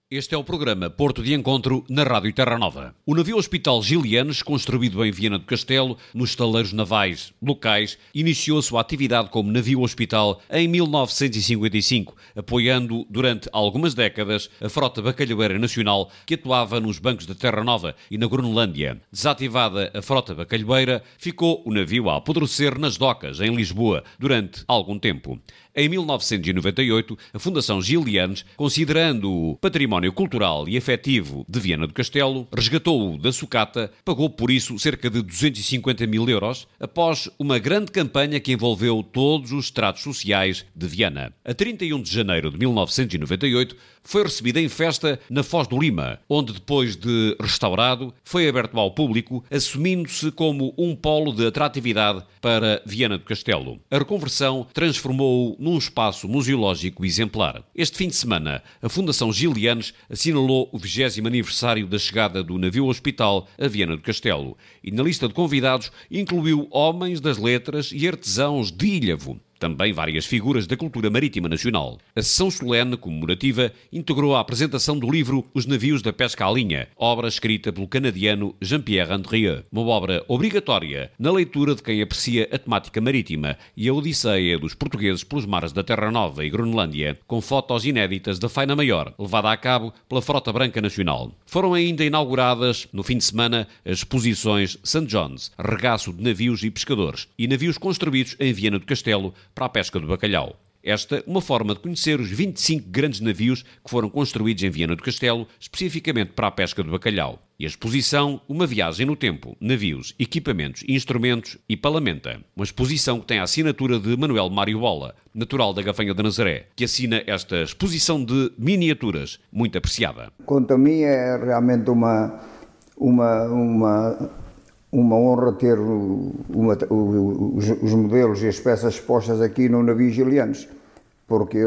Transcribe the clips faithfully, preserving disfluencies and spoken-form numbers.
Este é o programa Porto de Encontro na Rádio Terra Nova. O navio-hospital Gilianes, construído em Viana do Castelo, nos estaleiros navais locais, iniciou a sua atividade como navio-hospital em mil novecentos e cinquenta e cinco, apoiando durante algumas décadas a frota bacalhaueira nacional que atuava nos bancos da Terra Nova e na Groenlândia. Desativada a frota bacalhaueira, ficou o navio a apodrecer nas docas, em Lisboa, durante algum tempo. Em mil novecentos e noventa e oito, a Fundação Gilianes, considerando-o património cultural e afetivo de Viana do Castelo, resgatou-o da sucata, pagou por isso cerca de duzentos e cinquenta mil euros, após uma grande campanha que envolveu todos os estratos sociais de Viana. A trinta e um de janeiro de mil novecentos e noventa e oito, foi recebida em festa na Foz do Lima, onde depois de restaurado, foi aberto ao público, assumindo-se como um polo de atratividade para Viana do Castelo. A reconversão transformou-o num espaço museológico exemplar. Este fim de semana, a Fundação Gilianes assinalou o vigésimo aniversário da chegada do navio-hospital a Viana do Castelo e na lista de convidados incluiu homens das letras e artesãos de Ilhavo. Também várias figuras da cultura marítima nacional. A sessão solene comemorativa integrou a apresentação do livro Os Navios da Pesca à Linha, obra escrita pelo canadiano Jean-Pierre Andrieux. Uma obra obrigatória na leitura de quem aprecia a temática marítima e a odisseia dos portugueses pelos mares da Terra Nova e Groenlândia, com fotos inéditas da faina maior, levada a cabo pela Frota Branca Nacional. Foram ainda inauguradas, no fim de semana, as exposições Saint John's, regaço de navios e pescadores, e navios construídos em Viana do Castelo, para a pesca do bacalhau. Esta uma forma de conhecer os vinte e cinco grandes navios que foram construídos em Viana do Castelo, especificamente para a pesca do bacalhau. E a exposição, uma viagem no tempo, navios, equipamentos, instrumentos e palamenta. Uma exposição que tem a assinatura de Manuel Mário Bola, natural da Gafanha de Nazaré, que assina esta exposição de miniaturas, muito apreciada. Quanto a mim, é realmente uma... uma, uma... uma honra ter uma, os, os modelos e as peças expostas aqui no navio Gilianes, porque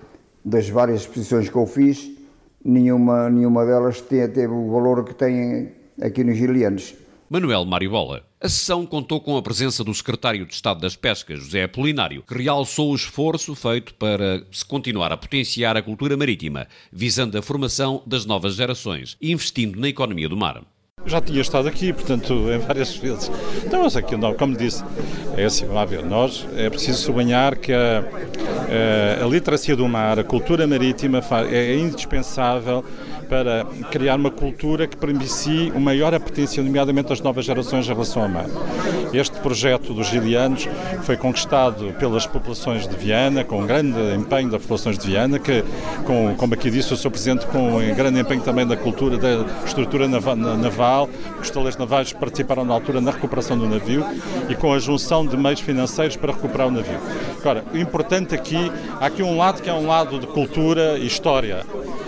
das várias exposições que eu fiz, nenhuma, nenhuma delas teve o valor que tem aqui no Gilianes. Manuel Mário Bola. A sessão contou com a presença do secretário de Estado das Pescas, José Apolinário, que realçou o esforço feito para se continuar a potenciar a cultura marítima, visando a formação das novas gerações e investindo na economia do mar. Já tinha estado aqui, portanto, em várias vezes. Então, mas aqui, não, como disse, é assim, vamos ver, nós é preciso sublinhar que a, a, a literacia do mar, a cultura marítima é indispensável para criar uma cultura que permitie o maior apetência, nomeadamente das novas gerações em relação ao mar. Este projeto dos Gilianes foi conquistado pelas populações de Viana, com um grande empenho das populações de Viana, que, com, como aqui disse o senhor Presidente, com um grande empenho também da cultura, da estrutura naval, os estaleiros navais participaram na altura na recuperação do navio e com a junção de meios financeiros para recuperar o navio. Agora, o importante aqui, há aqui um lado que é um lado de cultura e história.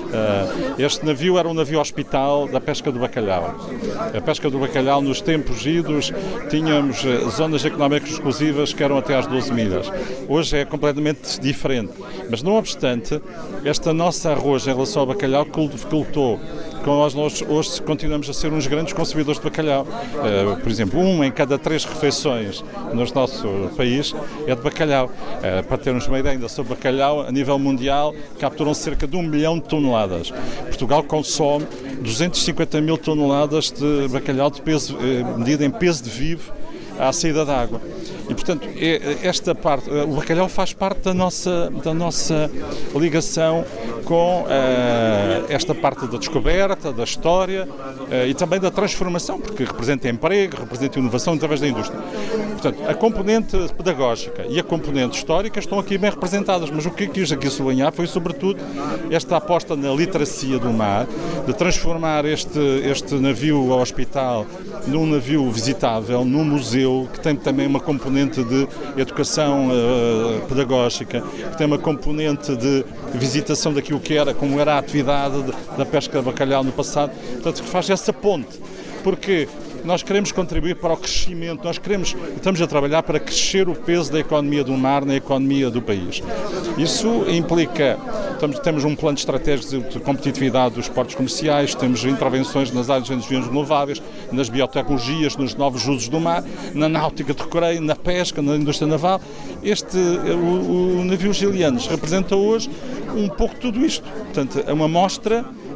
Este navio era um navio hospital da pesca do bacalhau. A pesca do bacalhau, nos tempos idos, tínhamos zonas económicas exclusivas que eram até às doze milhas. Hoje é completamente diferente. Mas, não obstante, esta nossa arroja em relação ao bacalhau cultou. Nós, nós hoje continuamos a ser uns grandes consumidores de bacalhau. Uh, por exemplo, um em cada três refeições no nosso país é de bacalhau. Uh, para termos uma ideia ainda sobre bacalhau, a nível mundial capturam cerca de um milhão de toneladas. Portugal consome duzentos e cinquenta mil toneladas de bacalhau de peso, uh, medido em peso de vivo à saída da água. E, portanto, esta parte, o bacalhau faz parte da nossa, da nossa ligação com uh, esta parte da descoberta, da história uh, e também da transformação, porque representa emprego, representa inovação através da indústria. Portanto, a componente pedagógica e a componente histórica estão aqui bem representadas, mas o que quis aqui sublinhar foi, sobretudo, esta aposta na literacia do mar, de transformar este, este navio ao hospital num navio visitável, num museu, que tem também uma componente de educação uh, pedagógica, que tem uma componente de visitação daquilo que era, como era a atividade de, da pesca de bacalhau no passado. Portanto, que faz essa ponte, porque nós queremos contribuir para o crescimento, nós queremos, estamos a trabalhar para crescer o peso da economia do mar na economia do país. Isso implica, estamos, temos um plano estratégico de competitividade dos portos comerciais, temos intervenções nas áreas de energias renováveis, nas biotecnologias, nos novos usos do mar, na náutica de recreio, na pesca, na indústria naval. Este, o, o navio Gilianes representa hoje um pouco tudo isto. Portanto, é uma mostra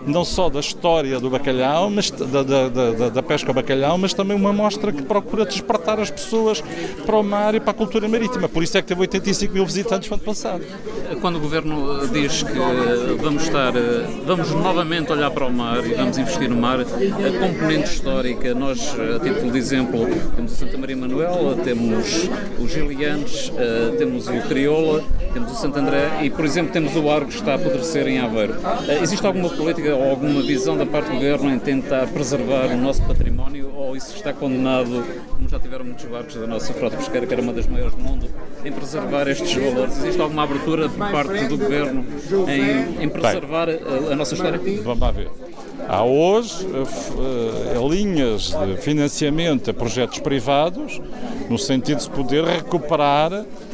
não só da história do bacalhau, mas da, da, da, da pesca ao bacalhau, mas também uma mostra que procura despertar as pessoas para o mar e para a cultura marítima. Por isso é que teve oitenta e cinco mil visitantes no ano passado. Quando o Governo diz que vamos estar, vamos novamente olhar para o mar e vamos investir no mar, a componente histórica, nós, a título de exemplo, temos o Santa Maria Manuel, temos os Gilianes, temos o Crioula, temos o Santo André e, por exemplo, temos o Argos que está a apodrecer em Aveiro. Existe alguma política ou alguma visão da parte do Governo em tentar preservar o nosso património, ou isso está condenado, como já tiveram muitos barcos da nossa frota pesqueira, que era uma das maiores do mundo, em preservar estes valores? Existe alguma abertura por parte do Governo em, em preservar Bem, a, a nossa história? Vamos lá ver. Há hoje uh, uh, linhas de financiamento a projetos privados, no sentido de se poder recuperar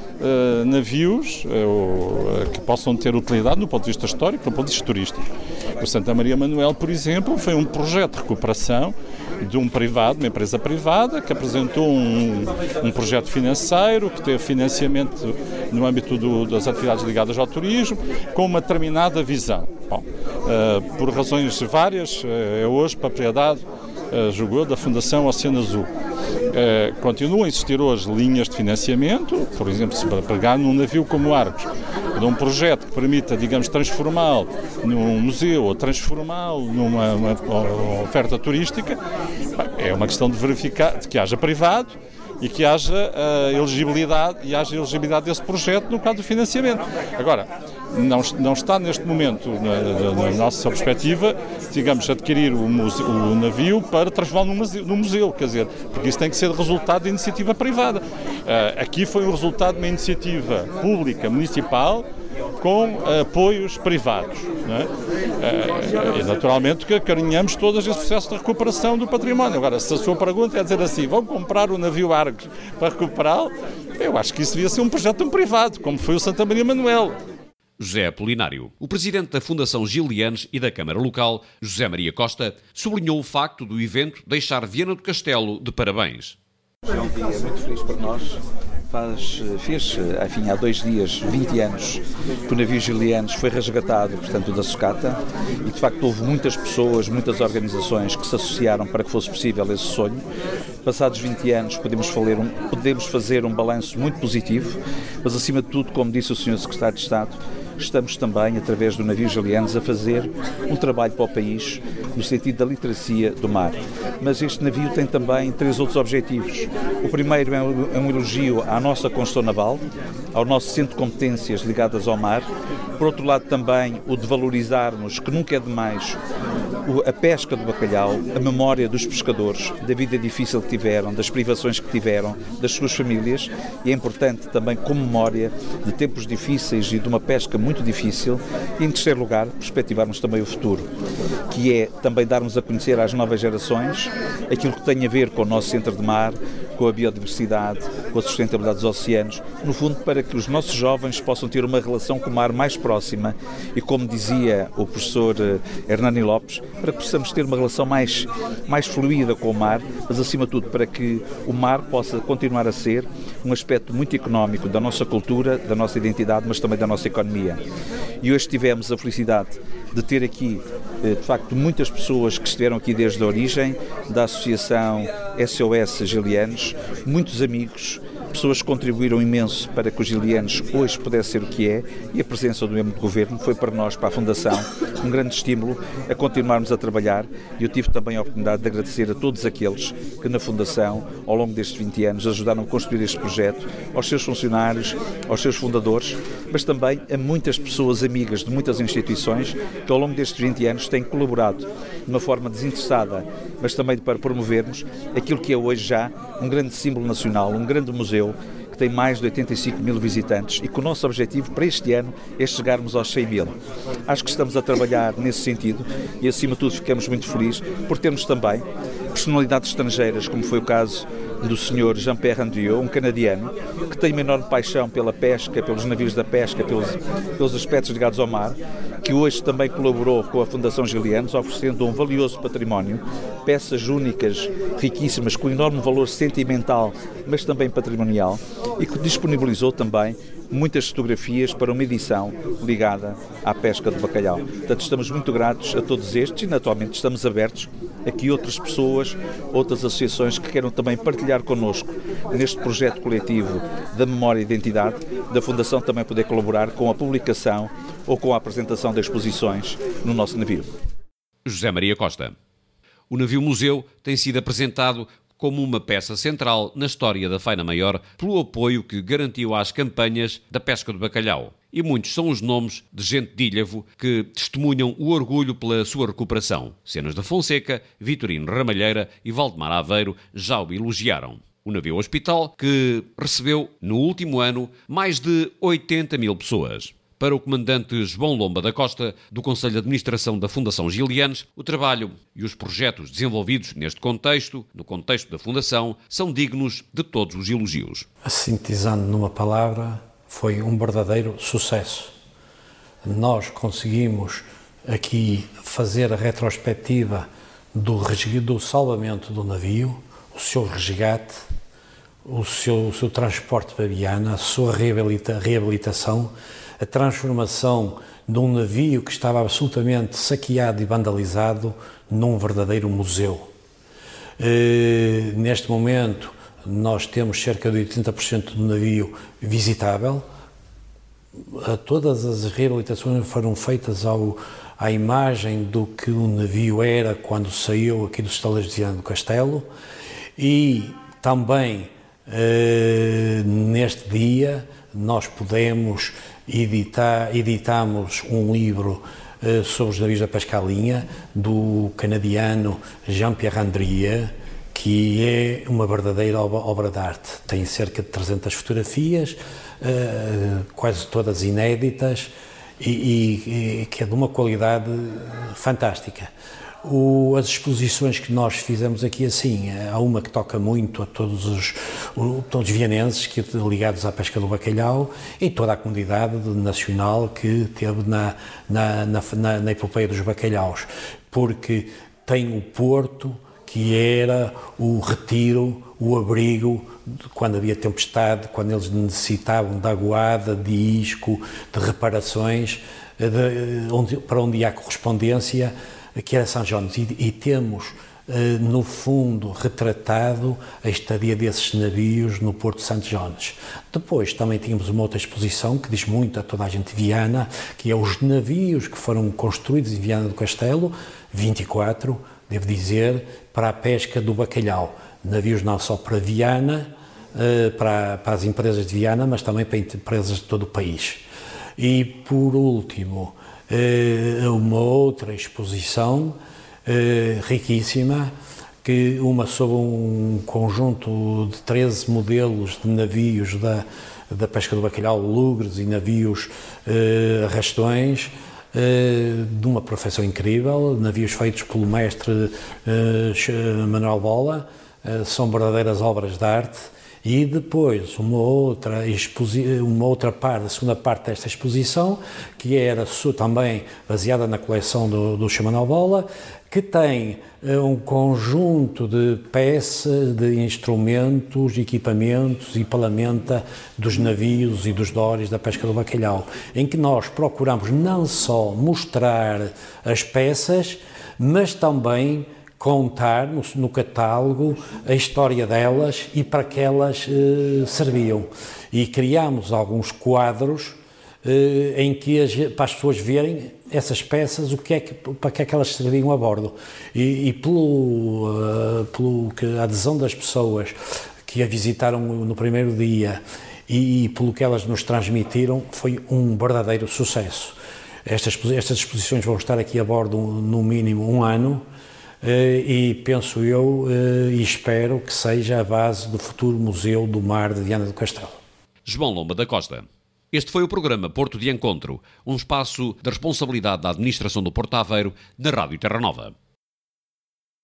uh, navios uh, que possam ter utilidade do ponto de vista histórico, do ponto de vista turístico. O Santa Maria Manuel, por exemplo, foi um projeto de recuperação de um privado, uma empresa privada, que apresentou um, um projeto financeiro, que teve financiamento no âmbito do, das atividades ligadas ao turismo, com uma determinada visão. Bom, uh, por razões várias, uh, é hoje propriedade, uh, julgo eu, da Fundação Oceano Azul. Uh, continuam a existir hoje linhas de financiamento, por exemplo, se pegar num navio como o Argos, de um projeto que permita, digamos, transformá-lo num museu ou transformá-lo numa uma, uma oferta turística, é uma questão de verificar, de que haja privado e que haja uh, elegibilidade e haja elegibilidade desse projeto no caso do financiamento. Agora, não, não está neste momento, na, na, na nossa perspectiva, digamos, adquirir o, museu, o navio para transformá-lo num museu, num museu, quer dizer, porque isso tem que ser resultado de iniciativa privada. Uh, aqui foi o resultado de uma iniciativa pública, municipal, com uh, apoios privados. Não é? Uh, e naturalmente que acarinhamos todo esse processo de recuperação do património. Agora, se a sua pergunta é dizer assim, vão comprar o navio Argos para recuperá-lo, eu acho que isso devia ser um projeto de um privado, como foi o Santa Maria Manuel. José Apolinário. O presidente da Fundação Gilianes e da Câmara Local, José Maria Costa, sublinhou o facto do evento deixar Viana do Castelo de parabéns. É um dia muito feliz para nós. Faz, fez, enfim, há dois dias, vinte anos, que o navio Gilianes foi resgatado, portanto, da sucata, e de facto houve muitas pessoas, muitas organizações que se associaram para que fosse possível esse sonho. Passados vinte anos podemos fazer um, podemos fazer um balanço muito positivo, mas acima de tudo, como disse o senhor Secretário de Estado, estamos também, através do navio Gilianes, a fazer um trabalho para o país no sentido da literacia do mar. Mas este navio tem também três outros objetivos. O primeiro é um elogio à nossa construção naval, ao nosso centro de competências ligadas ao mar. Por outro lado, também o de valorizarmos, que nunca é demais, a pesca do bacalhau, a memória dos pescadores, da vida difícil que tiveram, das privações que tiveram, das suas famílias, e é importante também, com memória de tempos difíceis e de uma pesca muito difícil, e em terceiro lugar, perspectivarmos também o futuro, que é também darmos a conhecer às novas gerações aquilo que tem a ver com o nosso centro de mar, com a biodiversidade, com a sustentabilidade dos oceanos, no fundo para que os nossos jovens possam ter uma relação com o mar mais próxima e, como dizia o professor Hernani Lopes, para que possamos ter uma relação mais, mais fluida com o mar, mas acima de tudo para que o mar possa continuar a ser um aspecto muito económico da nossa cultura, da nossa identidade, mas também da nossa economia. E hoje tivemos a felicidade de ter aqui, de facto, muitas pessoas que estiveram aqui desde a origem da Associação S O S Gilianes, muitos amigos, pessoas que contribuíram imenso para que o Gilianes hoje pudesse ser o que é, e a presença do membro do Governo foi para nós, para a Fundação, um grande estímulo a continuarmos a trabalhar, e eu tive também a oportunidade de agradecer a todos aqueles que na Fundação, ao longo destes vinte anos, ajudaram a construir este projeto, aos seus funcionários, aos seus fundadores, mas também a muitas pessoas amigas de muitas instituições que ao longo destes vinte anos têm colaborado de uma forma desinteressada, mas também para promovermos aquilo que é hoje já um grande símbolo nacional, um grande museu, que tem mais de oitenta e cinco mil visitantes e que o nosso objetivo para este ano é chegarmos aos cem mil. Acho que estamos a trabalhar nesse sentido e, acima de tudo, ficamos muito felizes por termos também personalidades estrangeiras, como foi o caso do senhor Jean-Pierre Andriot, um canadiano, que tem uma enorme paixão pela pesca, pelos navios da pesca, pelos, pelos aspectos ligados ao mar, que hoje também colaborou com a Fundação Gilianes, oferecendo um valioso património, peças únicas, riquíssimas, com enorme valor sentimental, mas também patrimonial, e que disponibilizou também muitas fotografias para uma edição ligada à pesca do bacalhau. Portanto, estamos muito gratos a todos estes e, naturalmente, estamos abertos a que outras pessoas, outras associações que queiram também partilhar connosco neste projeto coletivo da memória e identidade da Fundação também poder colaborar com a publicação ou com a apresentação de exposições no nosso navio. José Maria Costa. O navio-museu tem sido apresentado como uma peça central na história da Faina Maior pelo apoio que garantiu às campanhas da pesca do bacalhau. E muitos são os nomes de gente de Ilhavo que testemunham o orgulho pela sua recuperação. Cenas da Fonseca, Vitorino Ramalheira e Valdemar Aveiro já o elogiaram. O navio hospital que recebeu, no último ano, mais de oitenta mil pessoas. Para o comandante João Lomba da Costa, do Conselho de Administração da Fundação Gilianes, o trabalho e os projetos desenvolvidos neste contexto, no contexto da Fundação, são dignos de todos os elogios. Sintetizando numa palavra, foi um verdadeiro sucesso. Nós conseguimos aqui fazer a retrospectiva do, do salvamento do navio, o seu resgate, o seu, o seu transporte para Viana, a sua reabilita, reabilitação, a transformação de um navio que estava absolutamente saqueado e vandalizado num verdadeiro museu. E, neste momento, nós temos cerca de oitenta por cento do navio visitável. Todas as reabilitações foram feitas ao, à imagem do que o navio era quando saiu aqui dos estaleiros de Viana do Castelo e também eh, neste dia nós podemos editar, editamos um livro eh, sobre os navios da pesca à linha do canadiano Jean-Pierre Andrieux, que é uma verdadeira obra de arte. Tem cerca de trezentas fotografias, uh, quase todas inéditas, e, e, e que é de uma qualidade fantástica. O, as exposições que nós fizemos aqui, assim, há uma que toca muito a todos os, todos os vianenses que, ligados à pesca do bacalhau e toda a comunidade nacional que teve na, na, na, na, na epopeia dos bacalhaus, porque tem o porto, que era o retiro, o abrigo, quando havia tempestade, quando eles necessitavam de aguada, de isco, de reparações, de, onde, para onde há correspondência, que era São Jones. E, e temos, no fundo, retratado a estadia desses navios no Porto de Santo Jones. Depois também tínhamos uma outra exposição que diz muito a toda a gente de Viana, que é os navios que foram construídos em Viana do Castelo, vinte e quatro, devo dizer, para a pesca do bacalhau. Navios não só para Viana, para, para as empresas de Viana, mas também para empresas de todo o país. E, por último, uma outra exposição riquíssima, que uma sobre um conjunto de treze modelos de navios da, da pesca do bacalhau, lugres e navios arrastões, de uma profissão incrível, navios feitos pelo mestre uh, Manuel Bola, uh, são verdadeiras obras de arte. E depois uma outra, exposi- uma outra parte, a segunda parte desta exposição, que era também baseada na coleção do, do Manuel Bola, que tem uh, um conjunto de peças, de instrumentos, equipamentos e palamenta dos navios e dos dories da pesca do bacalhau, em que nós procuramos não só mostrar as peças, mas também contar no, no catálogo a história delas e para que elas eh, serviam. E criámos alguns quadros eh, em que as, para as pessoas verem essas peças, o que é que, para que é que elas serviam a bordo. E, e pelo, uh, pelo que a adesão das pessoas que a visitaram no primeiro dia e, e pelo que elas nos transmitiram, foi um verdadeiro sucesso. Estas, estas exposições vão estar aqui a bordo no mínimo um ano, e penso eu e espero que seja a base do futuro Museu do Mar de Viana do Castelo. João Lomba da Costa. Este foi o programa Porto de Encontro, um espaço da responsabilidade da Administração do Porto Aveiro na Rádio Terra Nova.